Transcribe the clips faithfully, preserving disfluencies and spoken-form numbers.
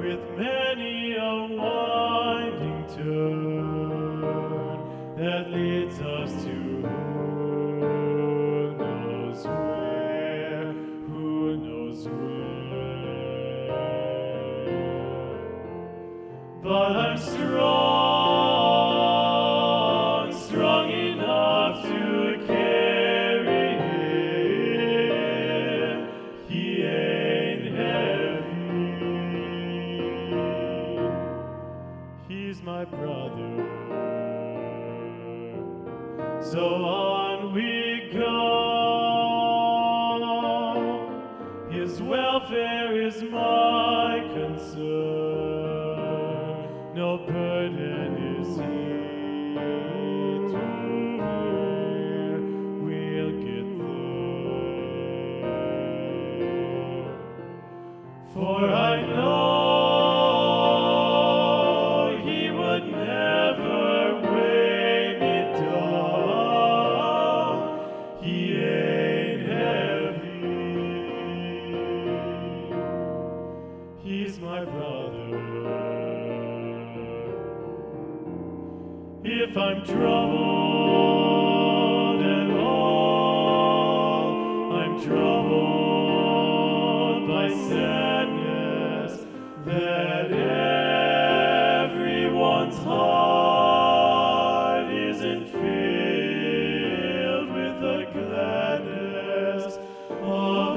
with many a winding turn that leads us to who knows where, who knows where. But I'm strong, strong enough to carry him. He ain't heavy. He's my brother. So on we go. His welfare is my concern. No burden is he to bear. We'll get there. For I know he would never weigh me down. He ain't heavy. He's my brother. If I'm troubled at all, I'm troubled by sadness that everyone's heart isn't filled with the gladness of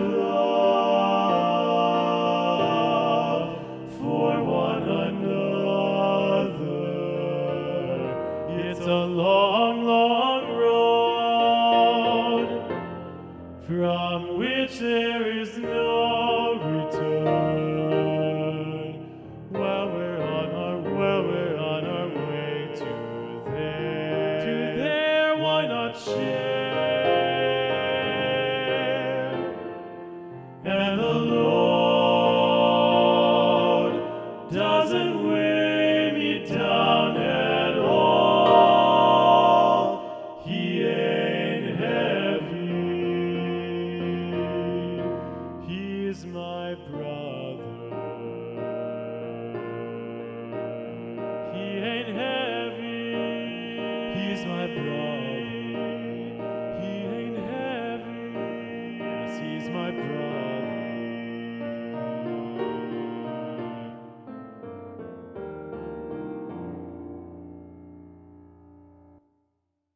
love for one another. It's a long, long road from which there is no return. While we're on our, while we're on our way to there, to there, why not share?